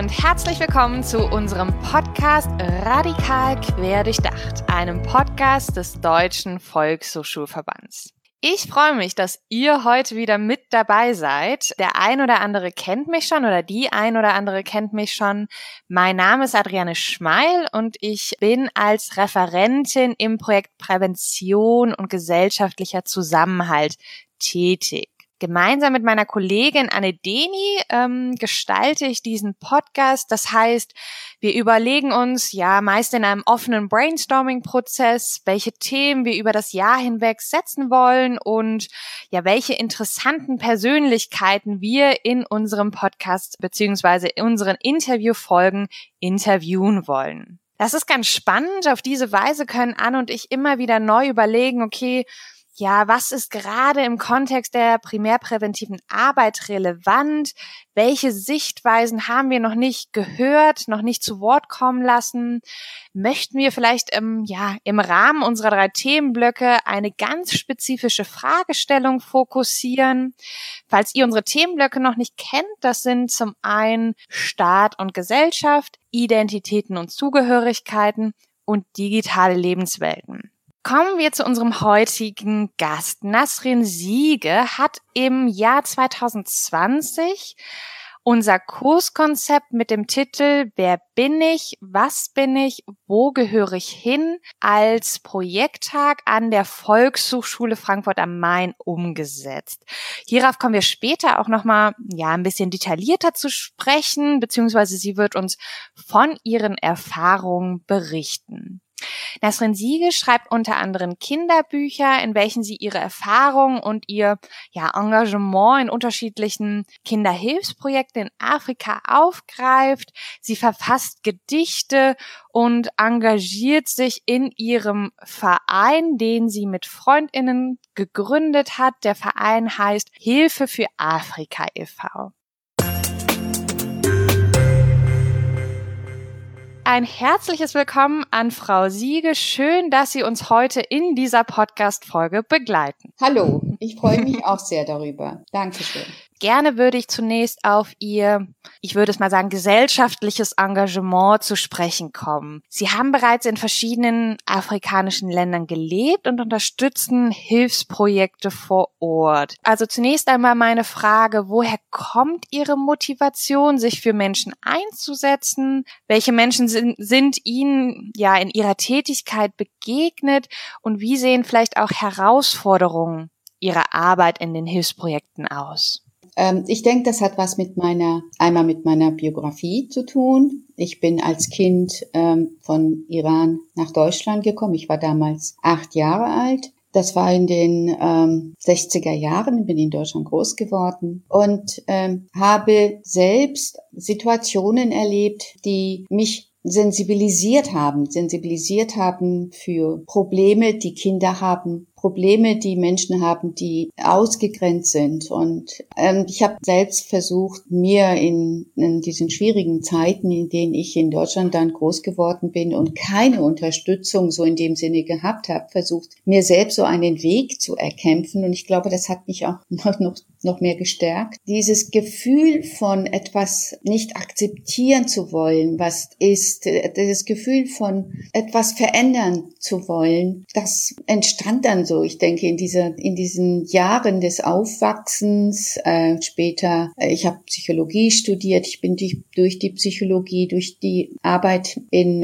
und herzlich willkommen zu unserem Podcast Radikal quer durchdacht, einem Podcast des Deutschen Volkshochschulverbands. Ich freue mich, dass ihr heute wieder mit dabei seid. Der ein oder andere kennt mich schon oder die ein oder andere kennt mich schon. Mein Name ist Adriane Schmeil und ich bin als Referentin im Projekt Prävention und gesellschaftlicher Zusammenhalt tätig. Gemeinsam mit meiner Kollegin Anne Deni gestalte ich diesen Podcast. Das heißt, wir überlegen uns meist in einem offenen Brainstorming-Prozess, welche Themen wir über das Jahr hinweg setzen wollen und welche interessanten Persönlichkeiten wir in unserem Podcast beziehungsweise in unseren Interviewfolgen interviewen wollen. Das ist ganz spannend. Auf diese Weise können Anne und ich immer wieder neu überlegen, okay, was ist gerade im Kontext der primärpräventiven Arbeit relevant? Welche Sichtweisen haben wir noch nicht gehört, noch nicht zu Wort kommen lassen? Möchten wir vielleicht im Rahmen unserer 3 Themenblöcke eine ganz spezifische Fragestellung fokussieren? Falls ihr unsere Themenblöcke noch nicht kennt, das sind zum einen Staat und Gesellschaft, Identitäten und Zugehörigkeiten und digitale Lebenswelten. Kommen wir zu unserem heutigen Gast. Nasrin Siege hat im Jahr 2020 unser Kurskonzept mit dem Titel Wer bin ich, was bin ich, wo gehöre ich hin als Projekttag an der Volkshochschule Frankfurt am Main umgesetzt. Hierauf kommen wir später auch nochmal ein bisschen detaillierter zu sprechen, beziehungsweise sie wird uns von ihren Erfahrungen berichten. Nasrin Siege schreibt unter anderem Kinderbücher, in welchen sie ihre Erfahrungen und ihr Engagement in unterschiedlichen Kinderhilfsprojekten in Afrika aufgreift. Sie verfasst Gedichte und engagiert sich in ihrem Verein, den sie mit FreundInnen gegründet hat. Der Verein heißt Hilfe für Afrika e.V. Ein herzliches Willkommen an Frau Siege. Schön, dass Sie uns heute in dieser Podcast-Folge begleiten. Hallo, ich freue mich auch sehr darüber. Dankeschön. Gerne würde ich zunächst auf Ihr, ich würde es mal sagen, gesellschaftliches Engagement zu sprechen kommen. Sie haben bereits in verschiedenen afrikanischen Ländern gelebt und unterstützen Hilfsprojekte vor Ort. Also zunächst einmal meine Frage, woher kommt Ihre Motivation, sich für Menschen einzusetzen? Welche Menschen sind Ihnen in Ihrer Tätigkeit begegnet? Und wie sehen vielleicht auch Herausforderungen Ihrer Arbeit in den Hilfsprojekten aus? Ich denke, das hat was einmal mit meiner Biografie zu tun. Ich bin als Kind von Iran nach Deutschland gekommen. Ich war damals 8 Jahre alt. Das war in den 60er Jahren, bin in Deutschland groß geworden und habe selbst Situationen erlebt, die mich sensibilisiert haben für Probleme, die Kinder haben, Probleme, die Menschen haben, die ausgegrenzt sind. Und ich habe selbst versucht, mir in diesen schwierigen Zeiten, in denen ich in Deutschland dann groß geworden bin und keine Unterstützung so in dem Sinne gehabt habe, versucht, mir selbst so einen Weg zu erkämpfen. Und ich glaube, das hat mich auch noch mehr gestärkt. Dieses Gefühl von etwas nicht akzeptieren zu wollen, was ist, das Gefühl von etwas verändern zu wollen, das entstand dann so, ich denke, in diesen Jahren des Aufwachsens, später, ich habe Psychologie studiert, ich bin durch die Psychologie, durch die Arbeit mit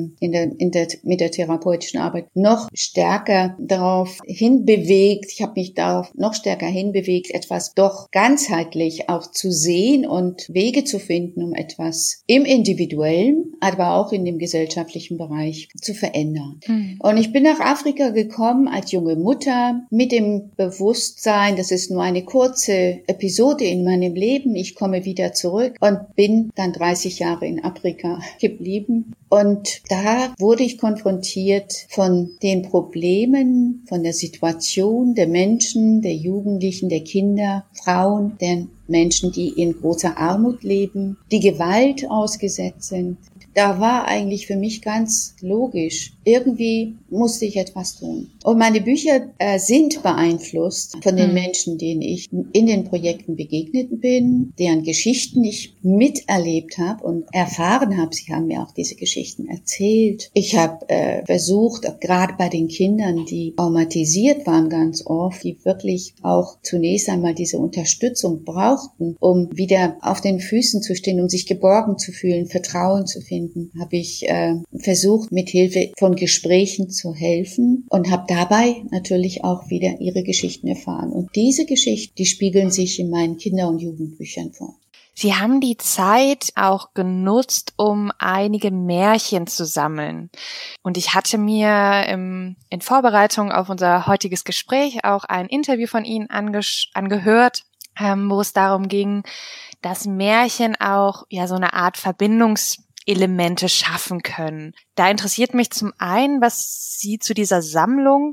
der therapeutischen Arbeit noch stärker darauf hinbewegt, ich habe mich darauf noch stärker hinbewegt, etwas doch ganzheitlich auch zu sehen und Wege zu finden, um etwas im Individuellen, aber auch in dem gesellschaftlichen Bereich zu verändern. Und ich bin nach Afrika gekommen als junge Mutter mit dem Bewusstsein, das ist nur eine kurze Episode in meinem Leben. Ich komme wieder zurück und bin dann 30 Jahre in Afrika geblieben. Und da wurde ich konfrontiert von den Problemen, von der Situation der Menschen, der Jugendlichen, der Kinder, Frauen, der Menschen, die in großer Armut leben, die Gewalt ausgesetzt sind, da war eigentlich für mich ganz logisch, irgendwie musste ich etwas tun. Und meine Bücher sind beeinflusst von den Menschen, denen ich in den Projekten begegnet bin, deren Geschichten ich miterlebt habe und erfahren habe. Sie haben mir auch diese Geschichten erzählt. Ich habe versucht, gerade bei den Kindern, die traumatisiert waren ganz oft, die wirklich auch zunächst einmal diese Unterstützung brauchten, um wieder auf den Füßen zu stehen, um sich geborgen zu fühlen, Vertrauen zu finden, habe ich versucht, mit Hilfe von Gesprächen zu helfen und habe dabei natürlich auch wieder ihre Geschichten erfahren. Und diese Geschichten, die spiegeln sich in meinen Kinder- und Jugendbüchern vor. Sie haben die Zeit auch genutzt, um einige Märchen zu sammeln. Und ich hatte mir in Vorbereitung auf unser heutiges Gespräch auch ein Interview von Ihnen angehört, wo es darum ging, dass Märchen auch ja so eine Art Verbindungselemente schaffen können. Da interessiert mich zum einen, was Sie zu dieser Sammlung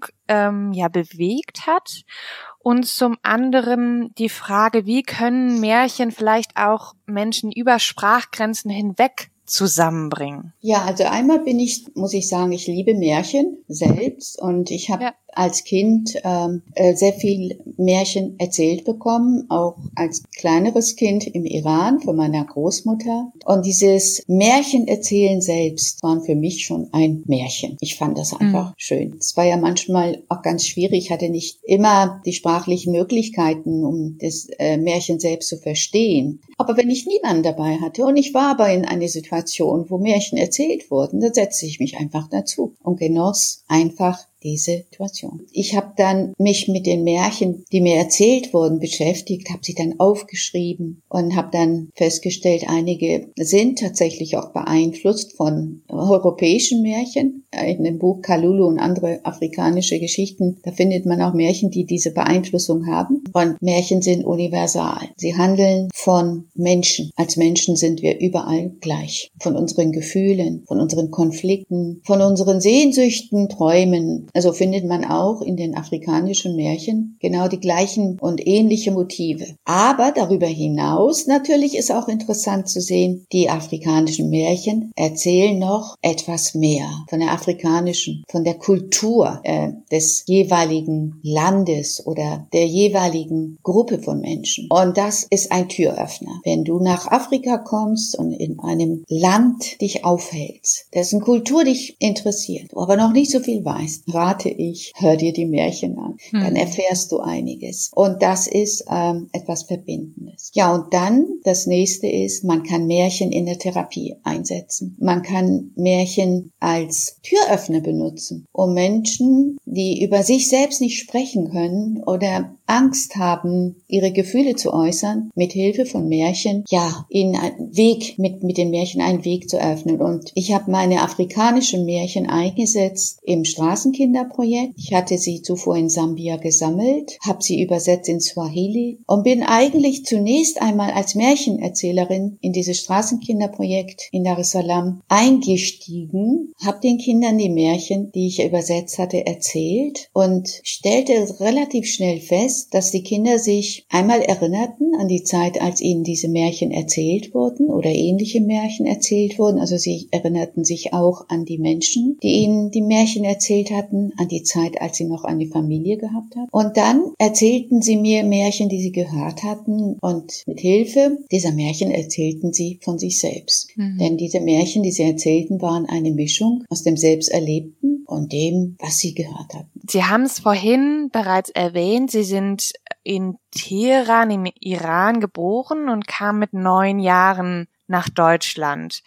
bewegt hat. Und zum anderen die Frage, wie können Märchen vielleicht auch Menschen über Sprachgrenzen hinweg zusammenbringen? Ja, also einmal muss ich sagen, ich liebe Märchen selbst und ich habe als Kind sehr viel Märchen erzählt bekommen, auch als kleineres Kind im Iran von meiner Großmutter. Und dieses Märchenerzählen selbst waren für mich schon ein Märchen. Ich fand das einfach schön. Es war ja manchmal auch ganz schwierig. Ich hatte nicht immer die sprachlichen Möglichkeiten, um das Märchen selbst zu verstehen. Aber wenn ich niemanden dabei hatte und ich war aber in einer Situation, wo Märchen erzählt wurden, dann setzte ich mich einfach dazu und genoss einfach diese Situation. Ich habe dann mich mit den Märchen, die mir erzählt wurden, beschäftigt, habe sie dann aufgeschrieben und habe dann festgestellt, einige sind tatsächlich auch beeinflusst von europäischen Märchen. In dem Buch Kalulu und andere afrikanische Geschichten, da findet man auch Märchen, die diese Beeinflussung haben. Und Märchen sind universal. Sie handeln von Menschen. Als Menschen sind wir überall gleich. Von unseren Gefühlen, von unseren Konflikten, von unseren Sehnsüchten, Träumen. Also findet man auch in den afrikanischen Märchen genau die gleichen und ähnliche Motive. Aber darüber hinaus natürlich ist auch interessant zu sehen, die afrikanischen Märchen erzählen noch etwas mehr von der afrikanischen, von der Kultur des jeweiligen Landes oder der jeweiligen Gruppe von Menschen. Und das ist ein Türöffner. Wenn du nach Afrika kommst und in einem Land dich aufhältst, dessen Kultur dich interessiert, du aber noch nicht so viel weißt, rate ich, hör dir die Märchen an. Dann erfährst du einiges. Und das ist etwas Verbindendes. Ja, und dann das nächste ist, man kann Märchen in der Therapie einsetzen. Man kann Märchen als Türöffner benutzen, um Menschen, die über sich selbst nicht sprechen können oder Angst haben, ihre Gefühle zu äußern, mit Hilfe von Märchen, ihnen einen Weg, mit den Märchen einen Weg zu öffnen. Und ich habe meine afrikanischen Märchen eingesetzt im Straßenkinderprojekt. Ich hatte sie zuvor in Sambia gesammelt, habe sie übersetzt in Swahili und bin eigentlich zunächst einmal als Märchenerzählerin in dieses Straßenkinderprojekt in Dar es Salaam eingestiegen, habe den Kindern die Märchen, die ich übersetzt hatte, erzählt und stellte relativ schnell fest, dass die Kinder sich einmal erinnerten an die Zeit, als ihnen diese Märchen erzählt wurden oder ähnliche Märchen erzählt wurden. Also sie erinnerten sich auch an die Menschen, die ihnen die Märchen erzählt hatten, an die Zeit, als sie noch eine Familie gehabt haben. Und dann erzählten sie mir Märchen, die sie gehört hatten und mit Hilfe dieser Märchen erzählten sie von sich selbst. Denn diese Märchen, die sie erzählten, waren eine Mischung aus dem Selbsterlebten und dem, was sie gehört hatten. Sie haben es vorhin bereits erwähnt, Sie sind in Teheran im Iran geboren und kamen mit 9 Jahren nach Deutschland.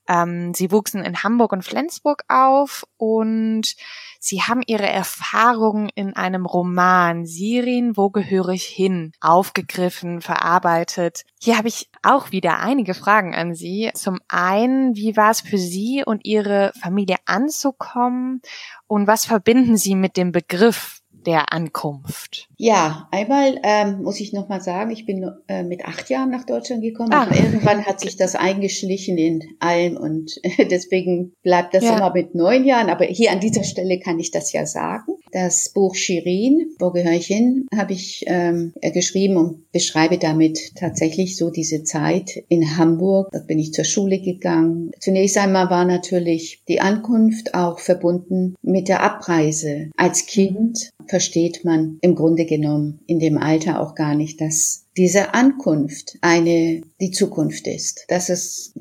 Sie wuchsen in Hamburg und Flensburg auf und Sie haben Ihre Erfahrungen in einem Roman, Sirin, wo gehöre ich hin, aufgegriffen, verarbeitet. Hier habe ich auch wieder einige Fragen an Sie. Zum einen, wie war es für Sie und Ihre Familie anzukommen und was verbinden Sie mit dem Begriff der Ankunft? Ja, einmal muss ich noch mal sagen, ich bin mit 8 Jahren nach Deutschland gekommen. Und irgendwann hat sich das eingeschlichen in allem und deswegen bleibt das immer mit 9 Jahren. Aber hier an dieser Stelle kann ich das ja sagen. Das Buch Shirin, wo gehöre ich hin, habe ich geschrieben und beschreibe damit tatsächlich so diese Zeit in Hamburg. Dort bin ich zur Schule gegangen. Zunächst einmal war natürlich die Ankunft auch verbunden mit der Abreise. Als Kind versteht man im Grunde genommen in dem Alter auch gar nicht, dass diese Ankunft die Zukunft ist, dass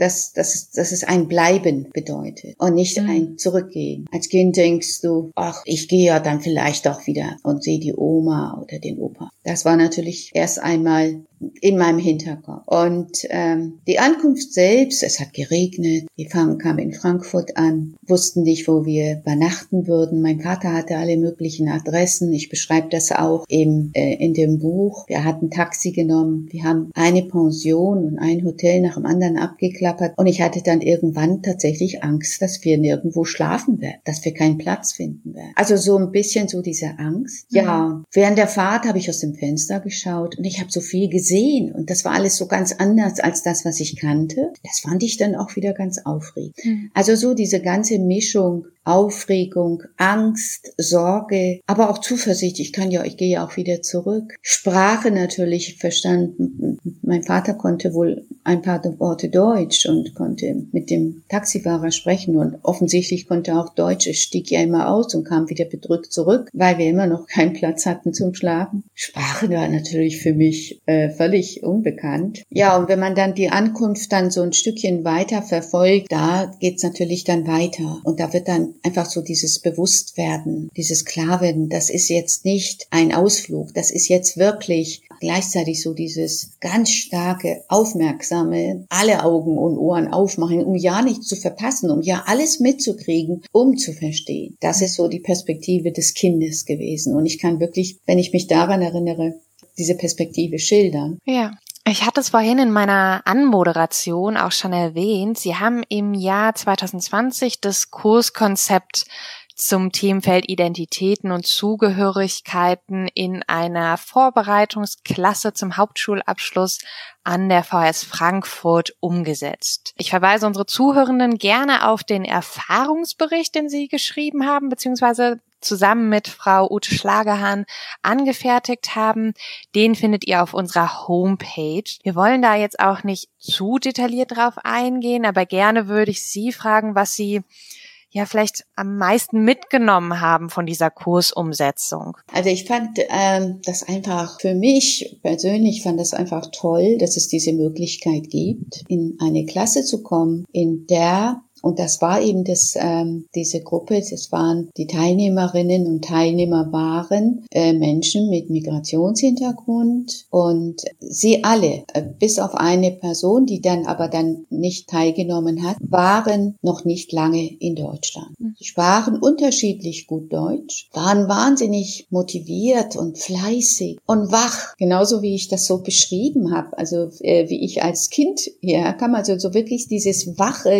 es ein Bleiben bedeutet und nicht ein Zurückgehen. Als Kind denkst du, ach, ich gehe ja dann vielleicht doch wieder und sehe die Oma oder den Opa. Das war natürlich erst einmal in meinem Hinterkopf. Und die Ankunft selbst, es hat geregnet, wir kamen in Frankfurt an, wussten nicht, wo wir übernachten würden. Mein Vater hatte alle möglichen Adressen. Ich beschreibe das auch in dem Buch. Wir hatten Taxi genommen, wir haben eine Pension und ein Hotel nach dem anderen abgeklappert und ich hatte dann irgendwann tatsächlich Angst, dass wir nirgendwo schlafen werden, dass wir keinen Platz finden werden. Also so ein bisschen so diese Angst. Ja, während der Fahrt habe ich aus dem Fenster geschaut und ich habe so viel gesehen und das war alles so ganz anders als das, was ich kannte. Das fand ich dann auch wieder ganz aufregend. Also so diese ganze Mischung, Aufregung, Angst, Sorge, aber auch Zuversicht. Ich gehe ja auch wieder zurück. Sprache natürlich verstanden. Mein Vater konnte wohl ein paar Worte Deutsch und konnte mit dem Taxifahrer sprechen und offensichtlich konnte er auch Deutsch. Es stieg ja immer aus und kam wieder bedrückt zurück, weil wir immer noch keinen Platz hatten zum Schlafen. Sprache war natürlich für mich völlig unbekannt. Ja, und wenn man dann die Ankunft dann so ein Stückchen weiter verfolgt, da geht's natürlich dann weiter und da wird dann einfach so dieses Bewusstwerden, dieses Klarwerden, das ist jetzt nicht ein Ausflug, das ist jetzt wirklich gleichzeitig so dieses ganz starke, aufmerksame, alle Augen und Ohren aufmachen, um ja nichts zu verpassen, um ja alles mitzukriegen, um zu verstehen. Das ist so die Perspektive des Kindes gewesen. Und ich kann wirklich, wenn ich mich daran erinnere, diese Perspektive schildern. Ja. Ich hatte es vorhin in meiner Anmoderation auch schon erwähnt. Sie haben im Jahr 2020 das Kurskonzept zum Themenfeld Identitäten und Zugehörigkeiten in einer Vorbereitungsklasse zum Hauptschulabschluss an der VHS Frankfurt umgesetzt. Ich verweise unsere Zuhörenden gerne auf den Erfahrungsbericht, den Sie geschrieben haben, beziehungsweise zusammen mit Frau Ute Schlagerhahn angefertigt haben. Den findet ihr auf unserer Homepage. Wir wollen da jetzt auch nicht zu detailliert drauf eingehen, aber gerne würde ich Sie fragen, was Sie ja vielleicht am meisten mitgenommen haben von dieser Kursumsetzung. Also ich fand das einfach, für mich persönlich fand das einfach toll, dass es diese Möglichkeit gibt, in eine Klasse zu kommen, in der, und das war eben diese Gruppe, das waren die Teilnehmerinnen und Teilnehmer waren Menschen mit Migrationshintergrund und sie alle, bis auf eine Person, die dann nicht teilgenommen hat, waren noch nicht lange in Deutschland. Sie sprachen unterschiedlich gut Deutsch, waren wahnsinnig motiviert und fleißig und wach, genauso wie ich das so beschrieben habe, also wie ich als Kind hierher kam, also so wirklich dieses Wache,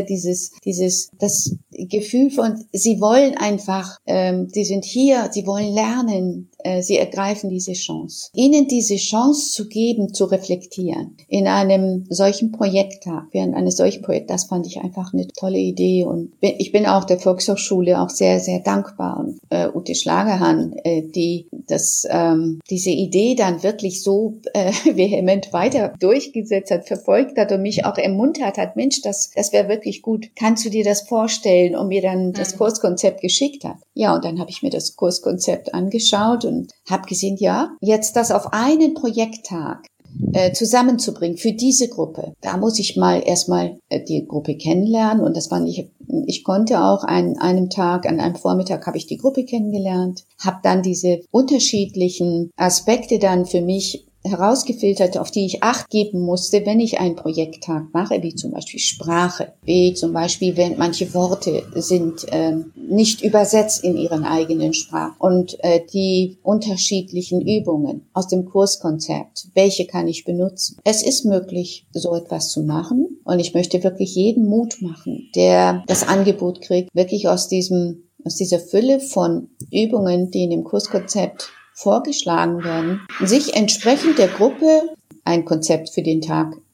das Gefühl von, sie wollen einfach, sie sind hier, sie wollen lernen, sie ergreifen diese Chance. Ihnen diese Chance zu geben, zu reflektieren in einem solchen Projekttag, während eines solchen Projekts, das fand ich einfach eine tolle Idee und ich bin auch der Volkshochschule auch sehr, sehr dankbar und Ute Schlagerhahn, die diese Idee dann wirklich so vehement weiter durchgesetzt hat, verfolgt hat und mich auch ermuntert hat, Mensch, das wäre wirklich gut. Kannst du dir das vorstellen? Und mir dann das Kurskonzept geschickt hat. Ja, und dann habe ich mir das Kurskonzept angeschaut und habe gesehen, ja, jetzt das auf einen Projekttag zusammenzubringen für diese Gruppe. Da muss ich mal erstmal die Gruppe kennenlernen und das fand ich konnte auch an einem Vormittag habe ich die Gruppe kennengelernt, habe dann diese unterschiedlichen Aspekte dann für mich herausgefiltert, auf die ich Acht geben musste, wenn ich einen Projekttag mache, wie zum Beispiel Sprache, wie zum Beispiel, wenn manche Worte sind nicht übersetzt in ihren eigenen Sprachen und die unterschiedlichen Übungen aus dem Kurskonzept, welche kann ich benutzen? Es ist möglich, so etwas zu machen und ich möchte wirklich jeden Mut machen, der das Angebot kriegt, wirklich aus dieser Fülle von Übungen, die in dem Kurskonzept vorgeschlagen werden, sich entsprechend der Gruppe ein Konzept für den Tag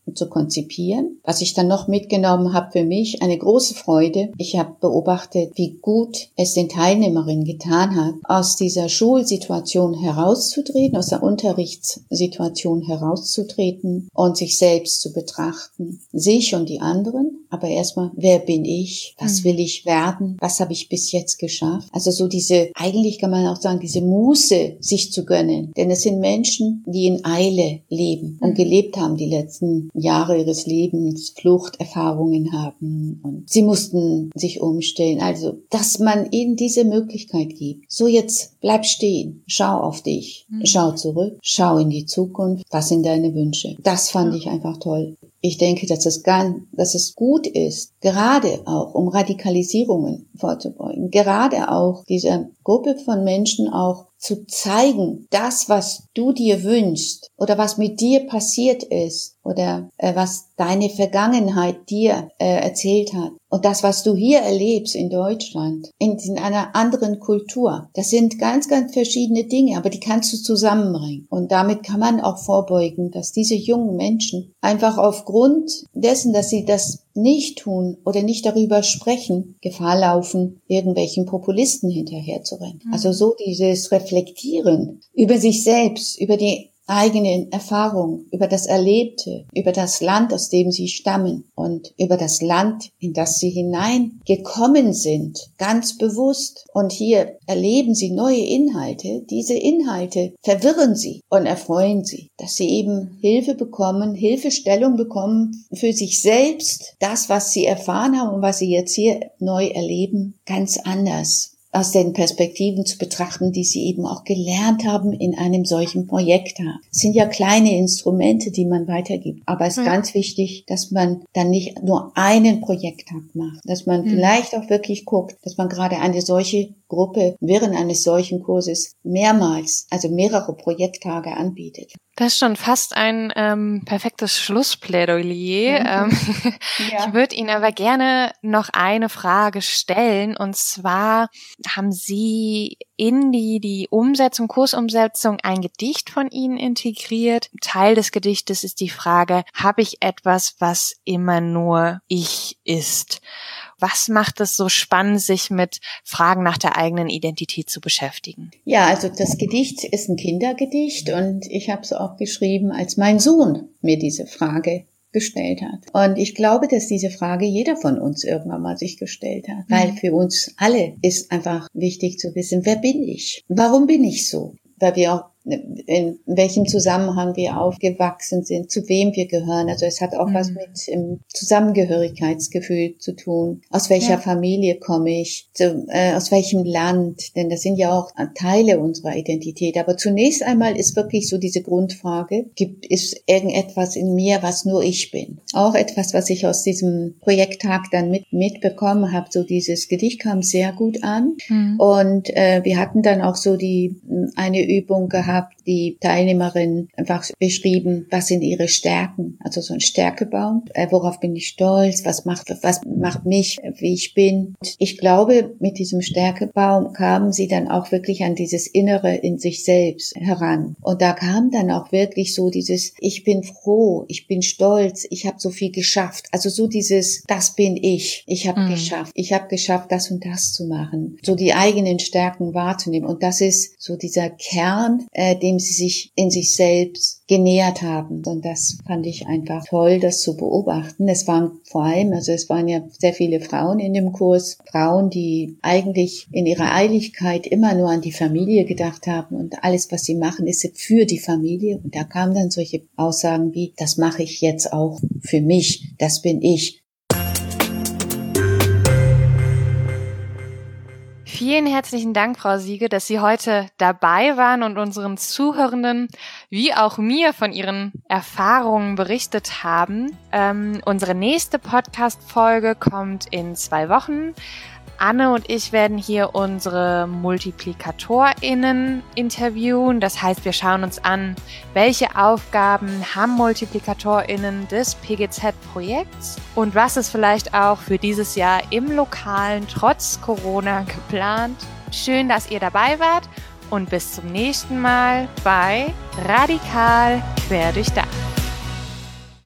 zu konzipieren. Was ich dann noch mitgenommen habe für mich, eine große Freude. Ich habe beobachtet, wie gut es den Teilnehmerinnen getan hat, aus dieser Schulsituation herauszutreten, aus der Unterrichtssituation herauszutreten und sich selbst zu betrachten. Sich und die anderen, aber erstmal, wer bin ich? Was will ich werden? Was habe ich bis jetzt geschafft? Also so diese, eigentlich kann man auch sagen, diese Muße sich zu gönnen. Denn es sind Menschen, die in Eile leben und gelebt haben die letzten Jahre ihres Lebens, Fluchterfahrungen haben und sie mussten sich umstellen. Also, dass man ihnen diese Möglichkeit gibt. So, jetzt bleib stehen, schau auf dich, schau zurück, schau in die Zukunft. Was sind deine Wünsche? Das fand ich einfach toll. Ich denke, dass es gut ist, gerade auch um Radikalisierungen vorzubeugen, gerade auch dieser Gruppe von Menschen auch zu zeigen, das, was du dir wünschst oder was mit dir passiert ist oder was deine Vergangenheit dir erzählt hat und das, was du hier erlebst in Deutschland, in einer anderen Kultur, das sind ganz, ganz verschiedene Dinge, aber die kannst du zusammenbringen. Und damit kann man auch vorbeugen, dass diese jungen Menschen einfach aufgrund dessen, dass sie das nicht tun oder nicht darüber sprechen, Gefahr laufen, irgendwelchen Populisten hinterherzurennen. Also so dieses Reflektieren über sich selbst, über die eigenen Erfahrungen, über das Erlebte, über das Land, aus dem sie stammen und über das Land, in das sie hineingekommen sind, ganz bewusst. Und hier erleben sie neue Inhalte. Diese Inhalte verwirren sie und erfreuen sie, dass sie eben Hilfe bekommen, Hilfestellung bekommen für sich selbst, das, was sie erfahren haben und was sie jetzt hier neu erleben, ganz anders aus den Perspektiven zu betrachten, die sie eben auch gelernt haben in einem solchen Projekt. Es sind ja kleine Instrumente, die man weitergibt. Aber es ist ganz wichtig, dass man dann nicht nur einen Projekttag macht, dass man vielleicht auch wirklich guckt, dass man gerade eine solche Gruppe während eines solchen Kurses mehrmals, also mehrere Projekttage anbietet. Das ist schon fast ein perfektes Schlussplädoyer. Ja. Ich würde Ihnen aber gerne noch eine Frage stellen. Und zwar haben Sie in die Kursumsetzung ein Gedicht von Ihnen integriert. Teil des Gedichtes ist die Frage, habe ich etwas, was immer nur ich ist? Was macht es so spannend, sich mit Fragen nach der eigenen Identität zu beschäftigen? Ja, also das Gedicht ist ein Kindergedicht und ich habe es auch geschrieben, als mein Sohn mir diese Frage gestellt hat. Und ich glaube, dass diese Frage jeder von uns irgendwann mal sich gestellt hat. Weil für uns alle ist einfach wichtig zu wissen, wer bin ich? Warum bin ich so? Weil wir auch in welchem Zusammenhang wir aufgewachsen sind, zu wem wir gehören. Also es hat auch was mit dem Zusammengehörigkeitsgefühl zu tun. Aus welcher Familie komme ich? Aus welchem Land? Denn das sind ja auch Teile unserer Identität. Aber zunächst einmal ist wirklich so diese Grundfrage, gibt es irgendetwas in mir, was nur ich bin? Auch etwas, was ich aus diesem Projekttag dann mitbekommen habe. So dieses Gedicht kam sehr gut an. Und wir hatten dann auch so eine Übung gehabt, die Teilnehmerinnen einfach beschrieben, was sind ihre Stärken, also so ein Stärkebaum, worauf bin ich stolz, was macht mich, wie ich bin. Und ich glaube, mit diesem Stärkebaum kamen sie dann auch wirklich an dieses Innere in sich selbst heran. Und da kam dann auch wirklich so dieses, ich bin froh, ich bin stolz, ich habe so viel geschafft. Also so dieses, das bin ich habe geschafft, das und das zu machen. So die eigenen Stärken wahrzunehmen. Und das ist so dieser Kern, dem sie sich in sich selbst genähert haben. Und das fand ich einfach toll, das zu beobachten. Es waren ja sehr viele Frauen in dem Kurs. Frauen, die eigentlich in ihrer Eiligkeit immer nur an die Familie gedacht haben und alles, was sie machen, ist für die Familie. Und da kamen dann solche Aussagen wie, das mache ich jetzt auch für mich, das bin ich. Vielen herzlichen Dank, Frau Siege, dass Sie heute dabei waren und unseren Zuhörenden wie auch mir von Ihren Erfahrungen berichtet haben. Unsere nächste Podcast-Folge kommt in 2 Wochen. Anne und ich werden hier unsere MultiplikatorInnen interviewen. Das heißt, wir schauen uns an, welche Aufgaben haben MultiplikatorInnen des PGZ-Projekts und was ist vielleicht auch für dieses Jahr im Lokalen trotz Corona geplant. Schön, dass ihr dabei wart und bis zum nächsten Mal bei Radikal Querdurchdacht.